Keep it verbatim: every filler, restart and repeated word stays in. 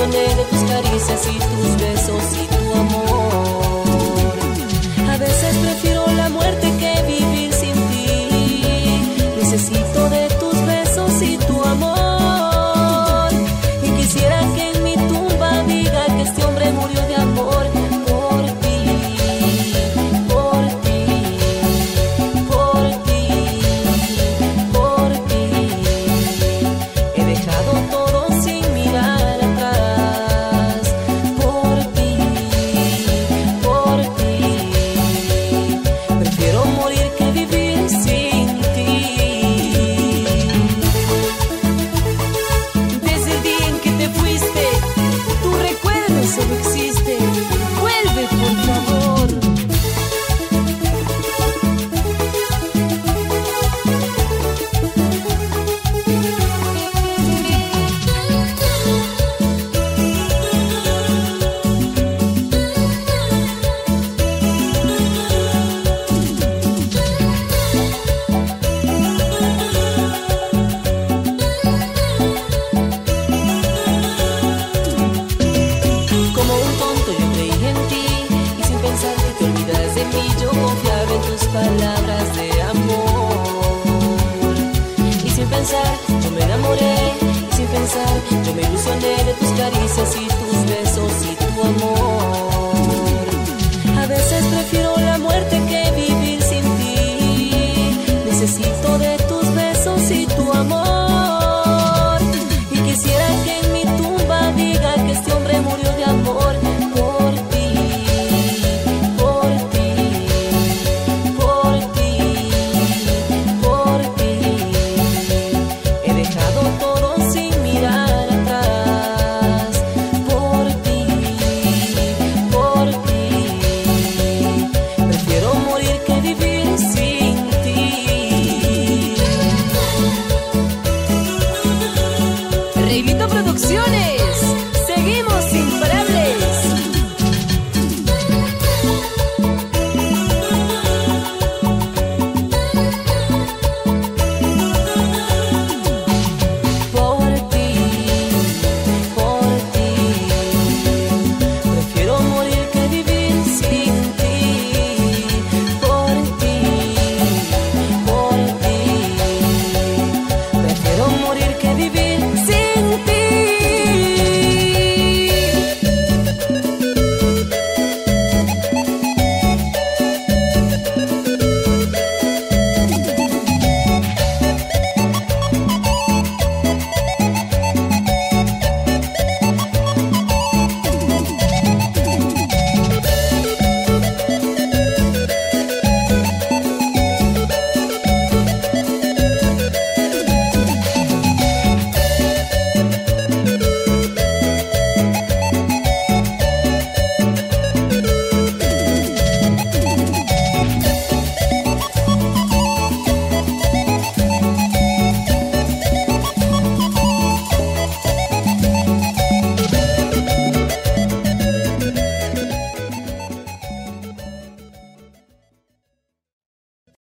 ilusioné de tus caricias y tus besos y tu amor. A veces prefiero la muerte que vivir sin ti. Necesito de tus besos y tu amor. Y quisiera que en mi tumba diga que este hombre murió de amor. Por ti, por ti, por ti, por ti. He dejado todo sin mirar atrás. Por ti, por ti. Prefiero morir que vivir sin ti. Desde el día en que te fuiste, tu recuerdo solo existe. Vuelve, por favor. Como un tonto yo creí en ti y sin pensar que te olvidas de mí yo confiaba en tus palabras de amor. Y sin pensar yo me enamoré y sin pensar yo me ilusioné de tus caricias y